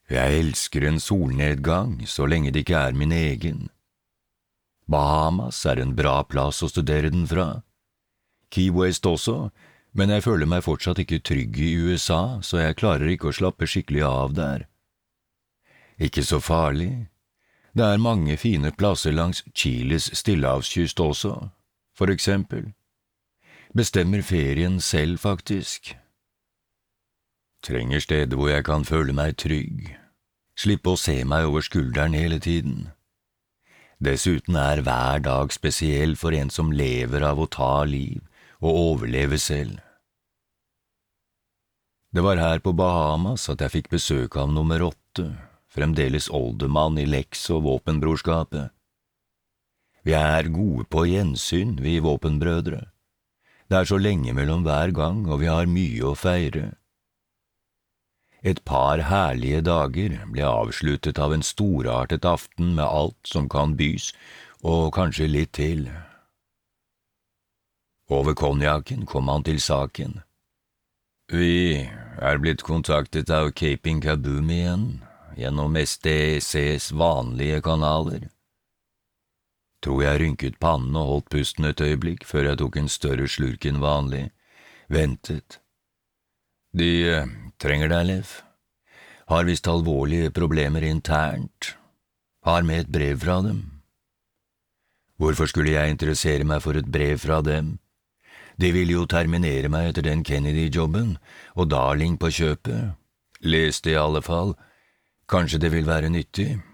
Jeg elsker en solnedgang så lenge det ikke er min egen. Bahamas er en bra plass å studere den fra. Key West også, men jeg føler meg fortsatt ikke trygg i USA, så jeg klarer ikke å slappe skikkelig av der. Ikke så farlig. Det er mange fine plasser langs Chiles stillehavskyst også, for eksempel. Bestemmer ferien selv, faktisk. Trenger steder hvor jeg kan føle meg trygg, slippe å se meg over skulderen hele tiden. Dessuten er hver dag spesiell for en som lever av å ta liv og overleve selv. Det var her på Bahamas at jeg fikk besøk av nummer 8, fremdeles oldemann i leks- og våpenbrorskapet. Vi er gode på gjensyn, vi våpenbrødre. Det er så lenge mellom hver gang, og vi har mye å feire. Et par herlige dager ble avsluttet av en storartet aften med alt som kan bys, og kanskje litt til. Over konjakken kom han til saken. Vi er blitt kontaktet av Caping Kaboom igjen, gjennom SDCs vanlige kanaler. Tror jeg rynket pannen og holdt pusten et øyeblikk før jeg tok en større slurk enn vanlig. Ventet. De trenger deg, Lev. Har visst alvorlige problemer internt. Har med et brev fra dem. Hvorfor skulle jeg interessere meg for et brev fra dem? De ville jo terminere meg etter den Kennedy-jobben, og Darling på kjøpet. Les det i alle fall. Kanskje det vil være nyttig.